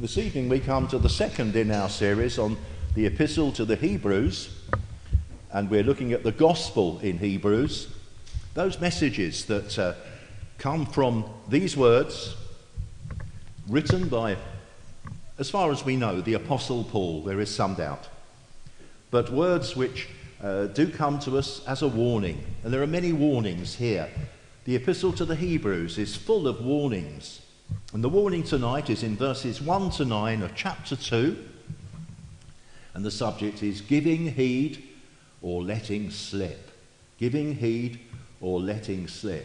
This evening we come to the second in our series on the Epistle to the Hebrews, and we're looking at the Gospel in Hebrews, those messages that come from these words written by, as far as we know, the Apostle Paul. There is some doubt, but words which do come to us as a warning, and there are many warnings here. The Epistle to the Hebrews is full of warnings. And the warning tonight is in verses 1 to 9 of chapter 2. And the subject is giving heed or letting slip. Giving heed or letting slip.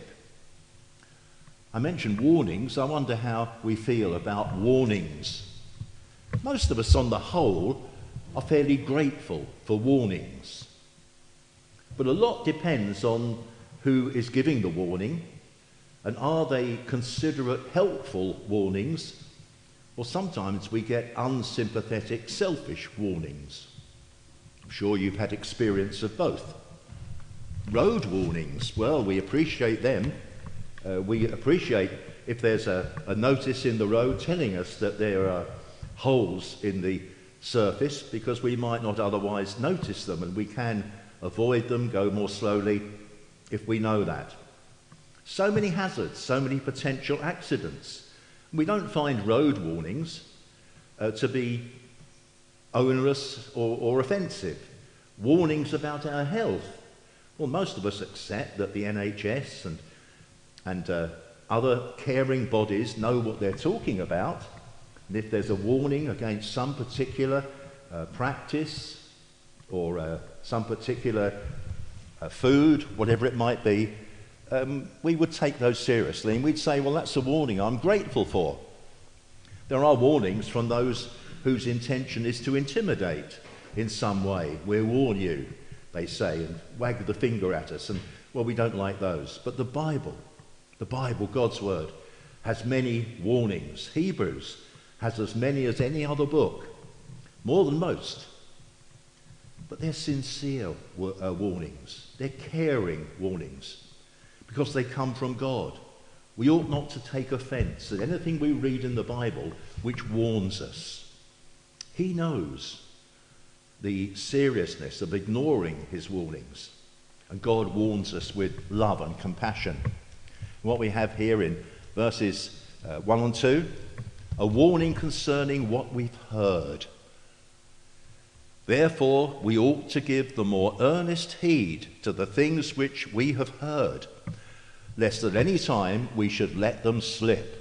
I mentioned warnings. I wonder how we feel about warnings. Most of us on the whole are fairly grateful for warnings. But a lot depends on who is giving the warning. And are they considerate, helpful warnings? Or sometimes we get unsympathetic, selfish warnings. I'm sure you've had experience of both. Road warnings, well, we appreciate them. We appreciate if there's a notice in the road telling us that there are holes in the surface, because we might not otherwise notice them, and we can avoid them, go more slowly if we know that. So many hazards, so many potential accidents. We don't find road warnings to be onerous or offensive. Warnings about our health. Well, most of us accept that the NHS and other caring bodies know what they're talking about. And if there's a warning against some particular practice or some particular food, whatever it might be, we would take those seriously, and we'd say, well, that's a warning I'm grateful for. There are warnings from those whose intention is to intimidate in some way. We'll warn you, they say, and wag the finger at us, and well, we don't like those. But the Bible, God's word, has many warnings. Hebrews has as many as any other book, more than most. But they're sincere warnings. They're caring warnings, because they come from God. We ought not to take offence at anything we read in the Bible which warns us. He knows the seriousness of ignoring his warnings, and God warns us with love and compassion. What we have here in verses 1 and 2, a warning concerning what we've heard. Therefore, we ought to give the more earnest heed to the things which we have heard, lest at any time we should let them slip.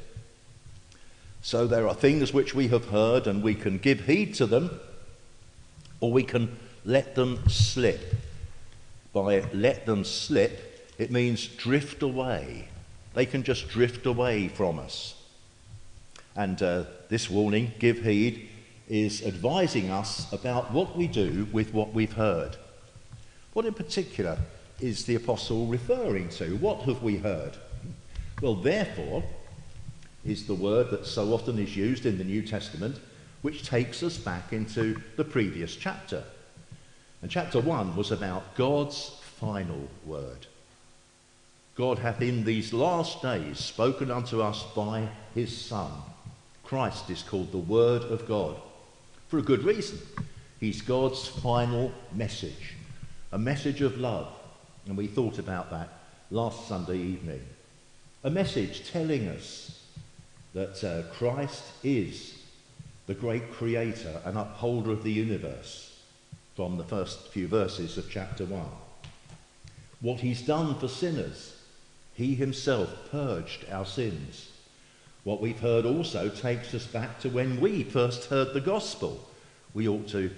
So there are things which we have heard, and we can give heed to them, or we can let them slip. By let them slip, it means drift away. They can just drift away from us. And this warning, give heed, is advising us about what we do with what we've heard. What in particular is the apostle referring to? What have we heard? Well, therefore is the word that so often is used in the New Testament, which takes us back into the previous chapter. And chapter 1 was about God's final word. God hath in these last days spoken unto us by his Son. Christ is called the Word of God, for a good reason. He's God's final message, a message of love. And we thought about that last Sunday evening. A message telling us that Christ is the great creator and upholder of the universe, from the first few verses of chapter 1. What he's done for sinners, he himself purged our sins. What we've heard also takes us back to when we first heard the gospel. We ought to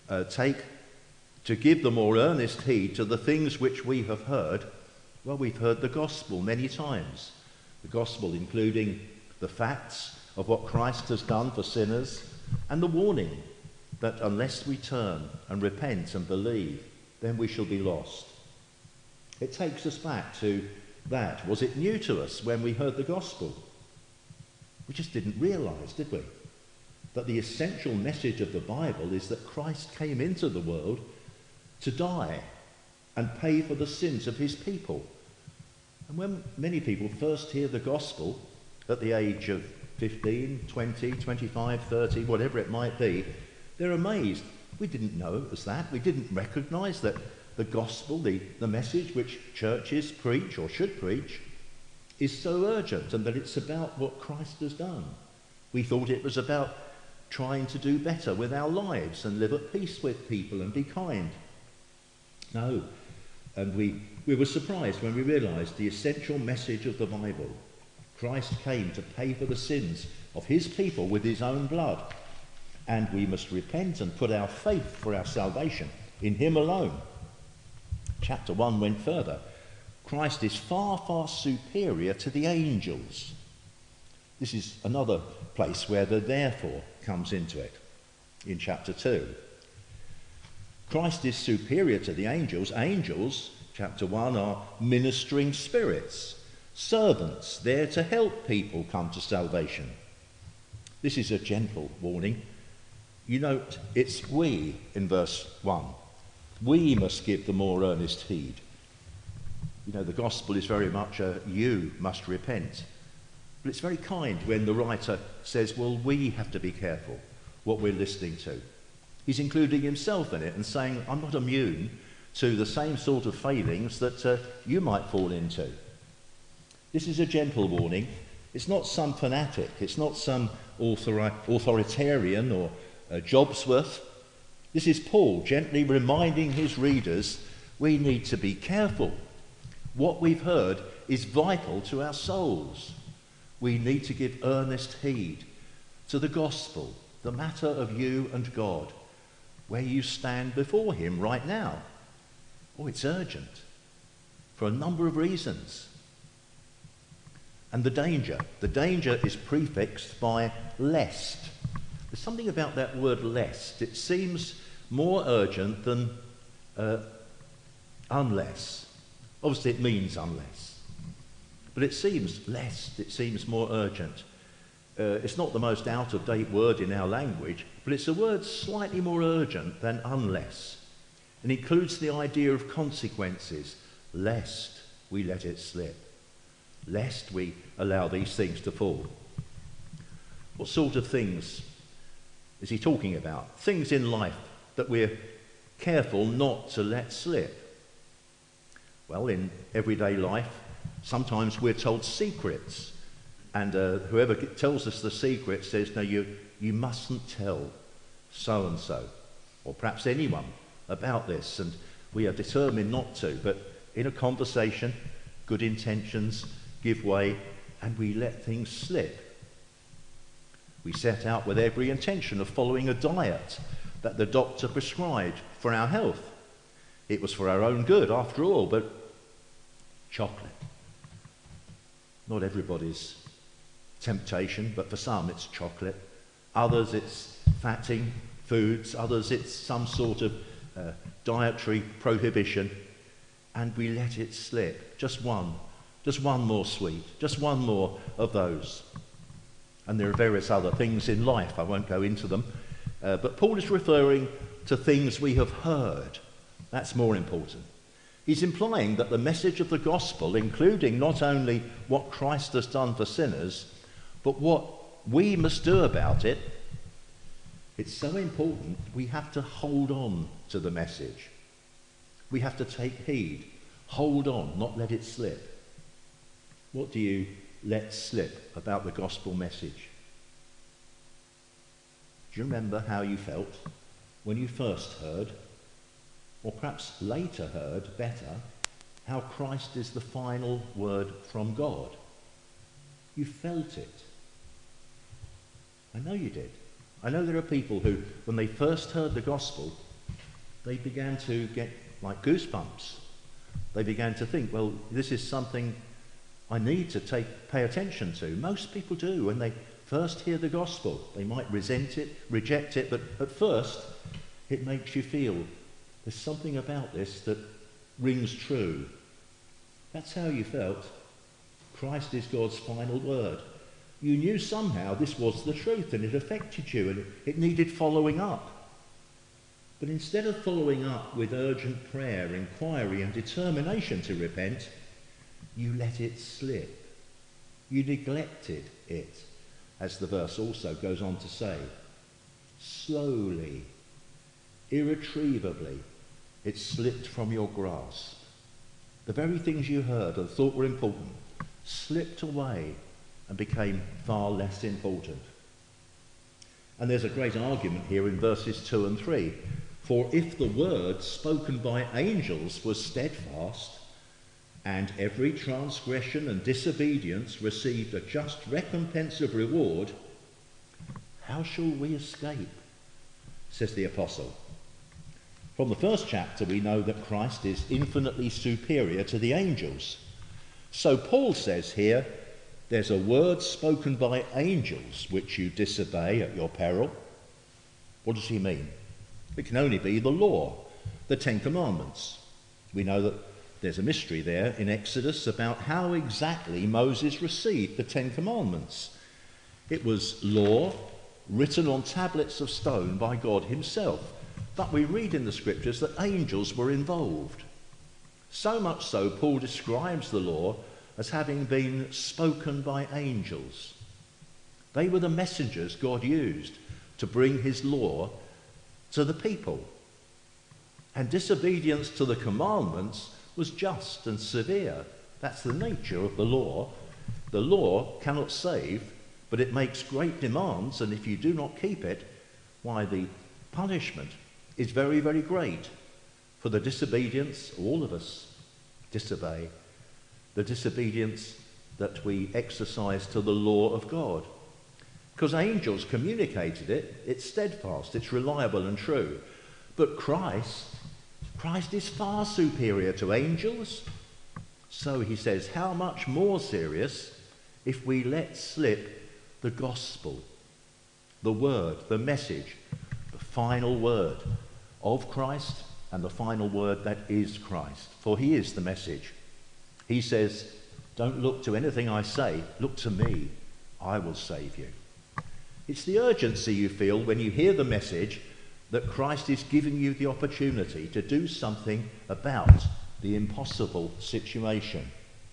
give the more earnest heed to the things which we have heard. Well, we've heard the gospel many times. The gospel including the facts of what Christ has done for sinners, and the warning that unless we turn and repent and believe, then we shall be lost. It takes us back to that. Was it new to us when we heard the gospel? We just didn't realise, did we? That the essential message of the Bible is that Christ came into the world to die and pay for the sins of his people. And when many people first hear the gospel at the age of 15, 20, 25, 30, whatever it might be, they're amazed. We didn't know it was that. We didn't recognise that the gospel, the message which churches preach or should preach, is so urgent, and that it's about what Christ has done. We thought it was about trying to do better with our lives and live at peace with people and be kind. No. And we were surprised when we realised the essential message of the Bible. Christ came to pay for the sins of his people with his own blood. And we must repent and put our faith for our salvation in him alone. Chapter 1 went further. Christ is far, far superior to the angels. This is another place where the therefore comes into it in chapter 2. Christ is superior to the angels. Angels, chapter 1, are ministering spirits, servants there to help people come to salvation. This is a gentle warning. You note it's we in verse 1. We must give the more earnest heed. You know, the gospel is very much a you must repent. But it's very kind when the writer says, well, we have to be careful what we're listening to. He's including himself in it and saying, I'm not immune to the same sort of failings that you might fall into. This is a gentle warning. It's not some fanatic. It's not some authoritarian or Jobsworth. This is Paul gently reminding his readers we need to be careful. What we've heard is vital to our souls. We need to give earnest heed to the gospel, the matter of you and God, where you stand before him right now. Oh, it's urgent for a number of reasons. And the danger is prefixed by lest. There's something about that word lest. It seems more urgent than unless. Obviously it means unless. But it seems lest, it seems more urgent. It's not the most out-of-date word in our language, but it's a word slightly more urgent than unless. And includes the idea of consequences, lest we let it slip, lest we allow these things to fall. What sort of things is he talking about? Things in life that we're careful not to let slip. Well, in everyday life, sometimes we're told secrets, and whoever tells us the secret says, no, you mustn't tell so-and-so, or perhaps anyone, about this, and we are determined not to, but in a conversation, good intentions give way, and we let things slip. We set out with every intention of following a diet that the doctor prescribed for our health. It was for our own good, after all, but chocolate. Not everybody's temptation, but for some it's chocolate. Others it's fatting foods. Others it's some sort of dietary prohibition. And we let it slip. Just one more sweet. Just one more of those. And there are various other things in life. I won't go into them. But Paul is referring to things we have heard. That's more important. He's implying that the message of the gospel, including not only what Christ has done for sinners, but what we must do about it, it's so important we have to hold on to the message. We have to take heed, hold on, not let it slip. What do you let slip about the gospel message? Do you remember how you felt when you first heard, or perhaps later heard better, how Christ is the final word from God? You felt it. I know you did. I know there are people who, when they first heard the gospel, they began to get like goosebumps. They began to think, well, this is something I need to pay attention to. Most people do when they first hear the gospel. They might resent it, reject it, but at first it makes you feel there's something about this that rings true. That's how you felt. Christ is God's final word. You knew somehow this was the truth and it affected you and it needed following up. But instead of following up with urgent prayer, inquiry and determination to repent, you let it slip. You neglected it. as the verse also goes on to say. Slowly, irretrievably, it slipped from your grasp. The very things you heard and thought were important slipped away and became far less important. And there's a great argument here in verses 2 and 3. For if the word spoken by angels was steadfast, and every transgression and disobedience received a just recompense of reward, how shall we escape? Says the apostle. From the first chapter we know that Christ is infinitely superior to the angels. So Paul says here, there's a word spoken by angels which you disobey at your peril. What does he mean? It can only be the law, the Ten Commandments. We know that there's a mystery there in Exodus about how exactly Moses received the Ten Commandments. It was law written on tablets of stone by God himself. But we read in the scriptures that angels were involved. So much so, Paul describes the law as having been spoken by angels. They were the messengers God used to bring his law to the people. And disobedience to the commandments was just and severe. That's the nature of the law. The law cannot save, but it makes great demands, and if you do not keep it, why, the punishment is very, very great for the disobedience. All of us disobey the disobedience that we exercise to the law of God. Because angels communicated it, it's steadfast, it's reliable and true. But Christ is far superior to angels. So he says, how much more serious if we let slip the gospel, the word, the message, the final word of Christ and the final word that is Christ. For he is the message. He says, don't look to anything I say, look to me, I will save you. It's the urgency you feel when you hear the message that Christ is giving you the opportunity to do something about the impossible situation.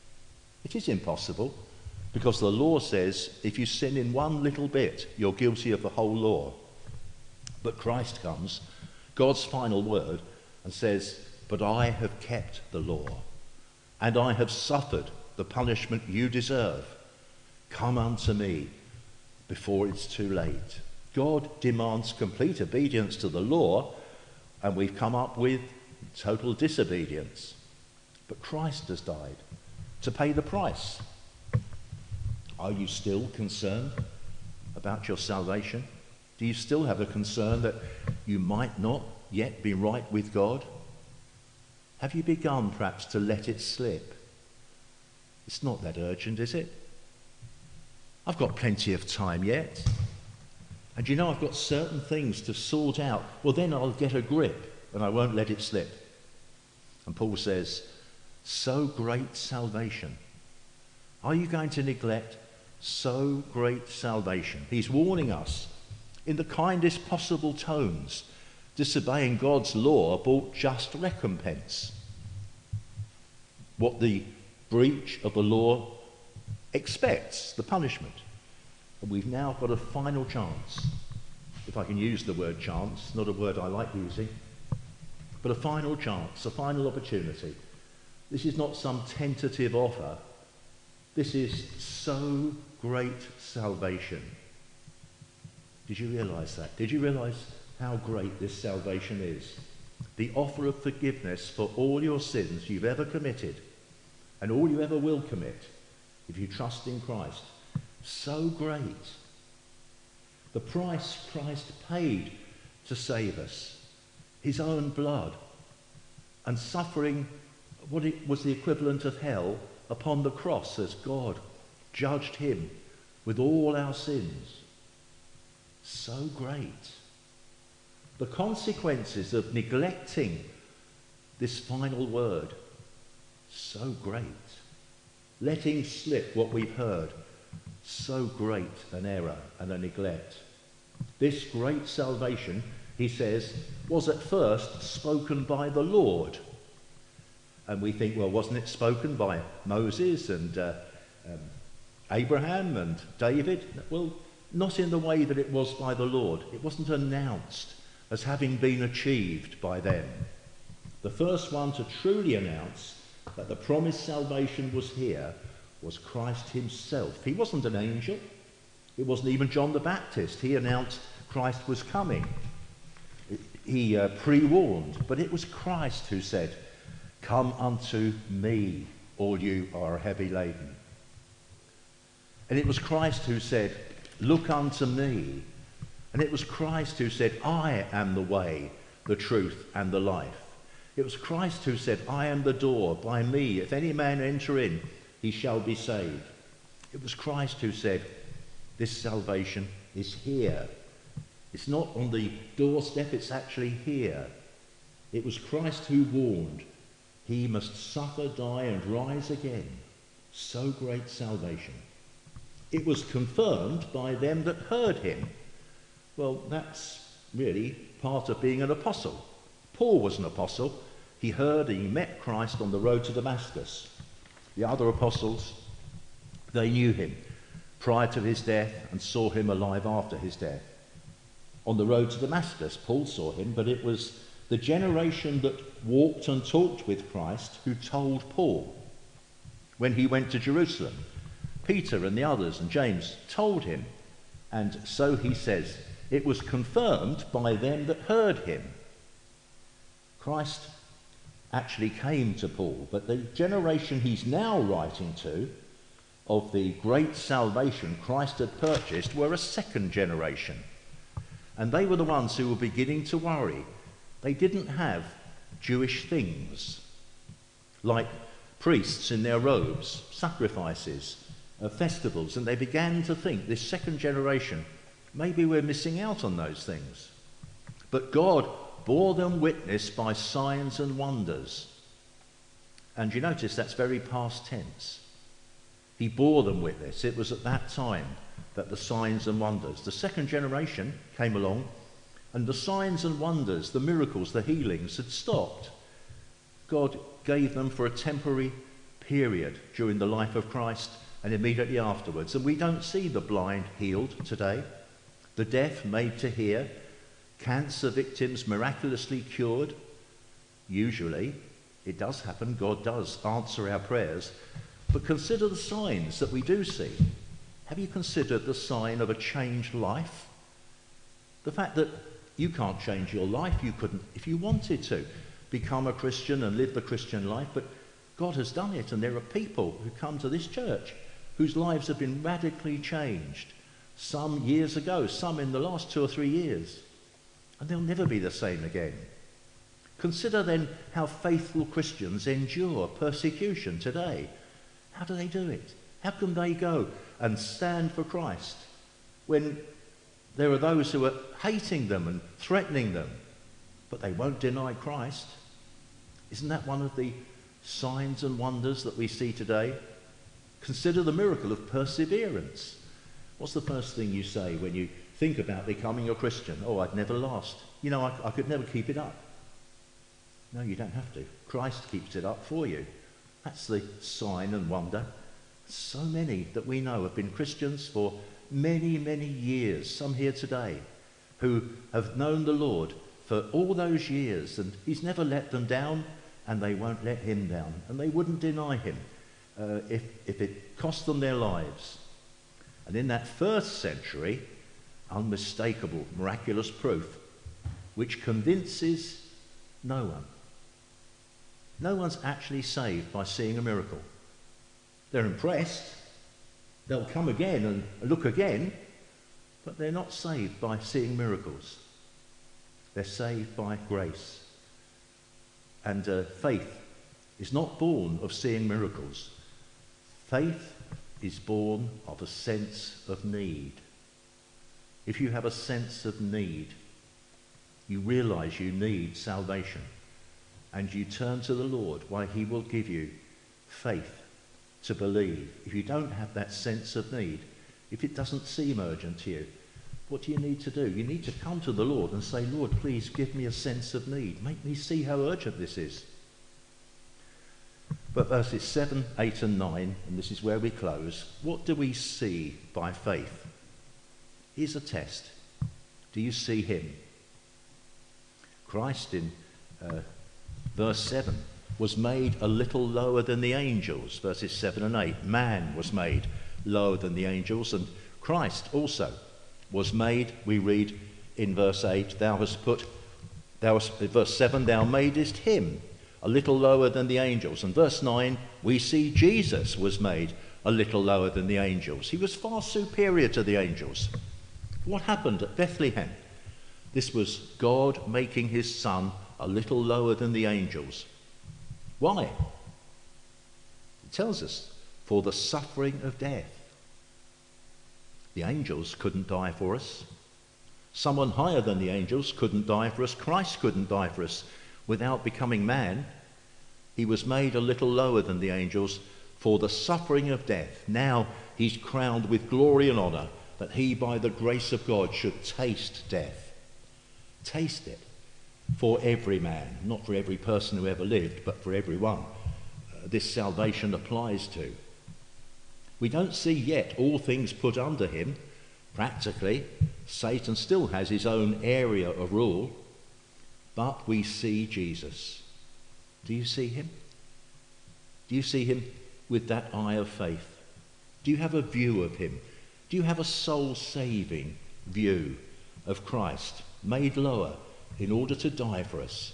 It is impossible because the law says if you sin in one little bit, you're guilty of the whole law. But Christ comes, God's final word, and says, but I have kept the law, and I have suffered the punishment you deserve. Come unto me before it's too late. God demands complete obedience to the law, and we've come up with total disobedience. But Christ has died to pay the price. Are you still concerned about your salvation? Do you still have a concern that you might not yet be right with God? Have you begun perhaps to let it slip? It's not that urgent, is it? I've got plenty of time yet. And you know, I've got certain things to sort out. Well, then I'll get a grip and I won't let it slip. And Paul says, so great salvation. Are you going to neglect so great salvation? He's warning us in the kindest possible tones. Disobeying God's law brought just recompense. What the breach of the law expects, the punishment. And we've now got a final chance. If I can use the word chance, not a word I like using, but a final chance, a final opportunity. This is not some tentative offer. This is so great salvation. Did you realize that? Did you realize how great this salvation is? The offer of forgiveness for all your sins you've ever committed and all you ever will commit if you trust in Christ. So great. The price Christ paid to save us, his own blood, and suffering what it was the equivalent of hell upon the cross as God judged him with all our sins. So great. The consequences of neglecting this final word, so great. Letting slip what we've heard, so great an error and a neglect. This great salvation, he says, was at first spoken by the Lord. And we think, well, wasn't it spoken by Moses and Abraham and David? Well, not in the way that it was by the Lord. It wasn't announced as having been achieved by them. The first one to truly announce that the promised salvation was here was Christ himself. He wasn't an angel. It wasn't even John the Baptist. He announced Christ was coming. He pre-warned, but it was Christ who said, "Come unto me, all you are heavy laden." And it was Christ who said, "Look unto me." And it was Christ who said, "I am the way, the truth, and the life." It was Christ who said, "I am the door. By me, if any man enter in, he shall be saved." It was Christ who said, "This salvation is here. It's not on the doorstep, it's actually here." It was Christ who warned, "He must suffer, die, and rise again. So great salvation." It was confirmed by them that heard him. Well, that's really part of being an apostle. Paul was an apostle. He heard and he met Christ on the road to Damascus. The other apostles, they knew him prior to his death and saw him alive after his death. On the road to Damascus, Paul saw him, but it was the generation that walked and talked with Christ who told Paul. When he went to Jerusalem, Peter and the others and James told him, and so he says, it was confirmed by them that heard him. Christ actually came to Paul, but the generation he's now writing to of the great salvation Christ had purchased were a second generation. And they were the ones who were beginning to worry. They didn't have Jewish things like priests in their robes, sacrifices, festivals, and they began to think, this second generation, maybe we're missing out on those things. But God bore them witness by signs and wonders. And you notice that's very past tense. He bore them witness. It was at that time that the signs and wonders, the second generation came along, and the signs and wonders, the miracles, the healings had stopped. God gave them for a temporary period during the life of Christ and immediately afterwards. And we don't see the blind healed today, the deaf made to hear, cancer victims miraculously cured. Usually, it does happen. God does answer our prayers. But consider the signs that we do see. Have you considered the sign of a changed life? The fact that you can't change your life, you couldn't, if you wanted to, become a Christian and live the Christian life, but God has done it, and there are people who come to this church whose lives have been radically changed. Some years ago, some in the last 2 or 3 years. And they'll never be the same again. Consider then how faithful Christians endure persecution today. How do they do it? How can they go and stand for Christ when there are those who are hating them and threatening them, but they won't deny Christ? Isn't that one of the signs and wonders that we see today? Consider the miracle of perseverance. What's the first thing you say when you think about becoming a Christian? Oh, I'd never last. You know, I could never keep it up. No, you don't have to. Christ keeps it up for you. That's the sign and wonder. So many that we know have been Christians for many, many years, some here today, who have known the Lord for all those years, and he's never let them down, and they won't let him down, and they wouldn't deny him if it cost them their lives. And in that first century, unmistakable, miraculous proof, which convinces no one. No one's actually saved by seeing a miracle. They're impressed. They'll come again and look again, but they're not saved by seeing miracles. They're saved by grace. And faith is not born of seeing miracles. Faith is born of a sense of need. If you have a sense of need, you realize you need salvation, and you turn to the Lord, why he will give you faith to believe. If you don't have that sense of need, if it doesn't seem urgent to you, what do you need to do? You need to come to the Lord and say, Lord, please give me a sense of need. Make me see how urgent this is. But verses 7, 8 and 9, and this is where we close, what do we see by faith? Here's a test. Do you see him? Christ in verse 7 was made a little lower than the angels, verses 7 and 8. Man was made lower than the angels, and Christ also was made, we read in verse 8, verse 7, thou madest him a little lower than the angels. And verse 9, we see Jesus was made a little lower than the angels. He was far superior to the angels. What happened at Bethlehem? This was God making his son a little lower than the angels. Why? It tells us, for the suffering of death. The angels couldn't die for us. Someone higher than the angels couldn't die for us. Christ couldn't die for us. Without becoming man, he was made a little lower than the angels for the suffering of death. Now he's crowned with glory and honour, that he, by the grace of God, should taste death. Taste it for every man, not for every person who ever lived, but for everyone this salvation applies to. We don't see yet all things put under him. Practically, Satan still has his own area of rule, but we see Jesus. Do you see him? Do you see him with that eye of faith? Do you have a view of him? Do you have a soul-saving view of Christ, made lower in order to die for us,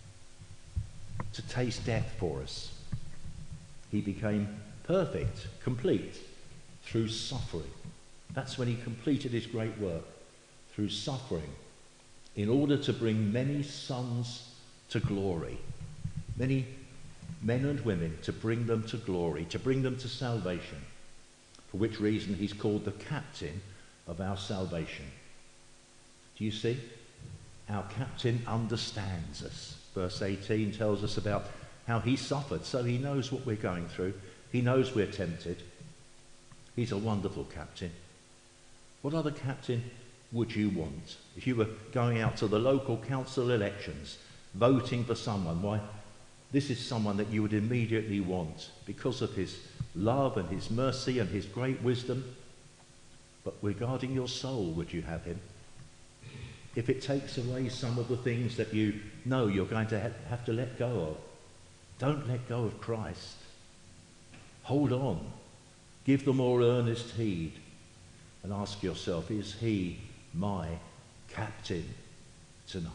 to taste death for us? He became perfect, complete, through suffering. That's when he completed his great work, through suffering, in order to bring many sons to glory, many men and women, to bring them to glory, to bring them to salvation, for which reason he's called the captain of our salvation. Do you see? Our captain understands us. Verse 18 tells us about how he suffered, so he knows what we're going through. He knows we're tempted. He's a wonderful captain. What other captain would you want? If you were going out to the local council elections, voting for someone, why, this is someone that you would immediately want because of his love and his mercy and his great wisdom. But regarding your soul, would you have him? If it takes away some of the things that you know you're going to have to let go of, don't let go of Christ. Hold on. Give the more earnest heed and ask yourself, is he my captain tonight?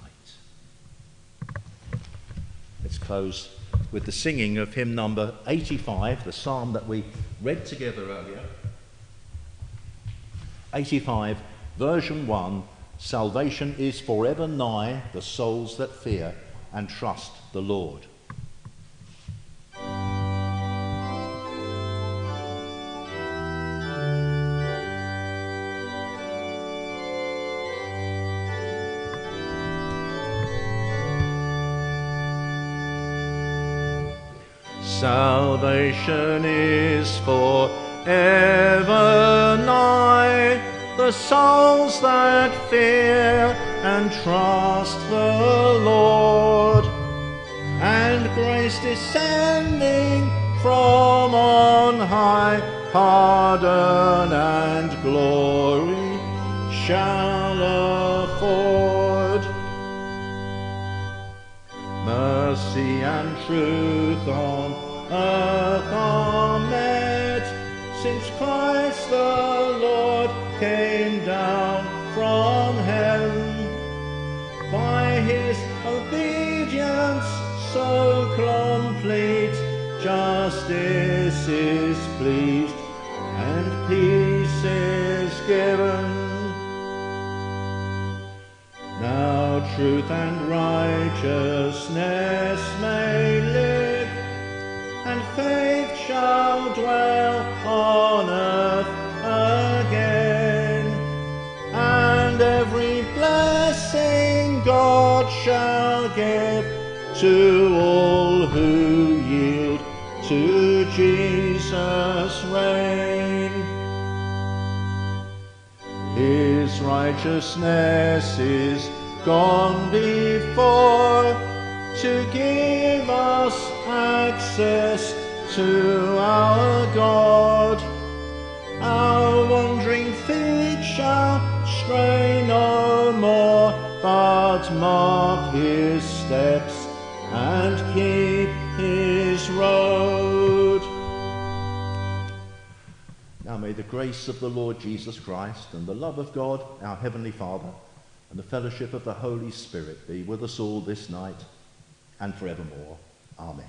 Let's close with the singing of hymn number 85, the psalm that we read together earlier. 85, version 1, salvation is forever nigh the souls that fear and trust the Lord. Salvation is forever nigh the souls that fear and trust the Lord, and grace descending from on high, pardon and glory shall afford. Mercy and truth on earth are met, since Christ the Lord came down from heaven. By his obedience so complete, justice is pleased and peace is given. Now truth and righteousness may live, and faith shall dwell on earth again, and every blessing God shall give to all who yield to Jesus' reign. His righteousness is gone before, to give us access to our God. Our wandering feet shall stray no more, but mark his steps and keep his road. Now may the grace of the Lord Jesus Christ and the love of God, our Heavenly Father, and the fellowship of the Holy Spirit be with us all this night and forevermore. Amen.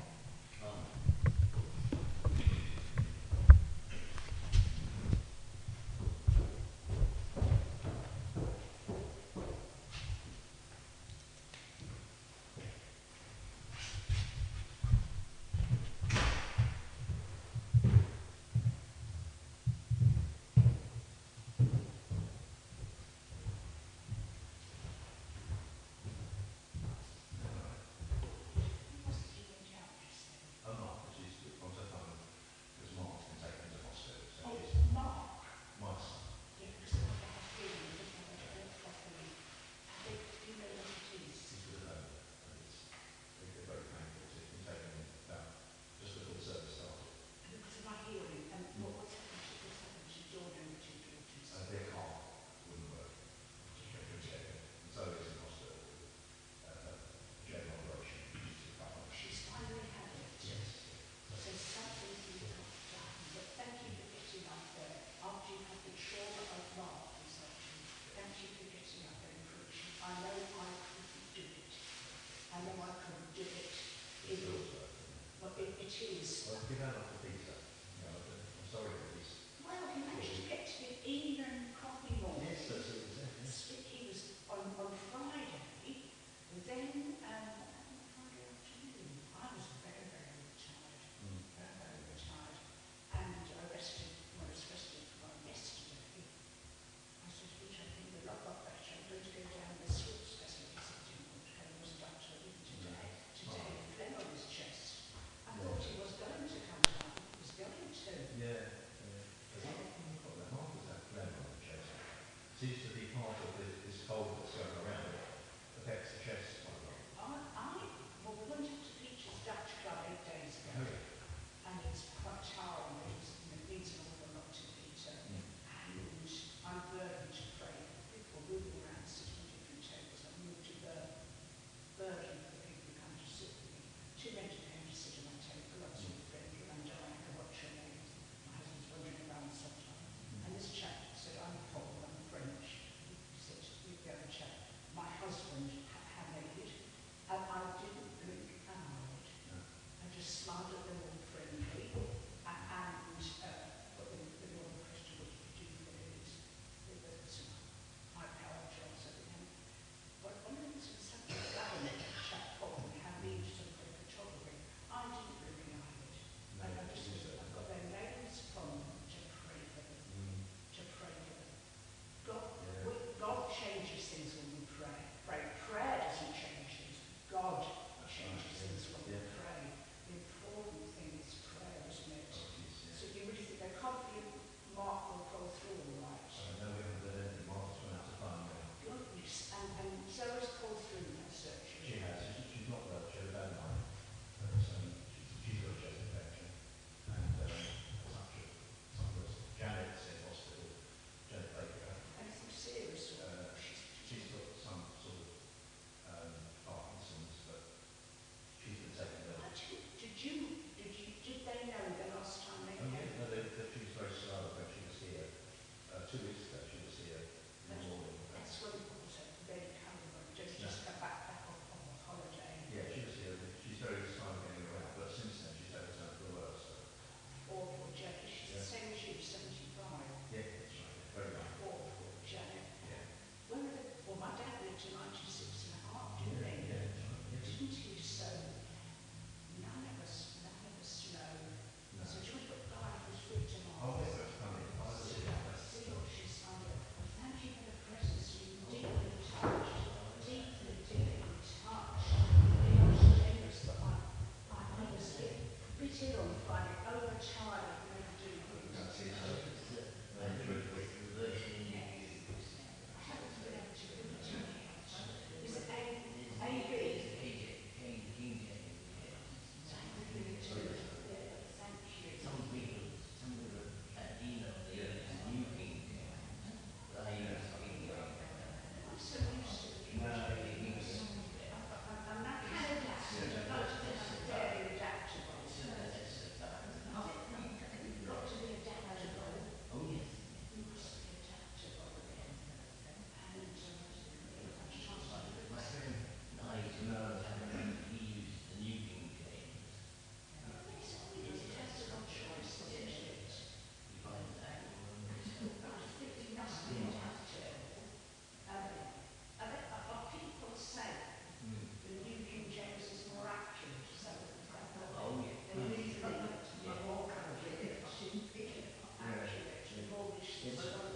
Yes.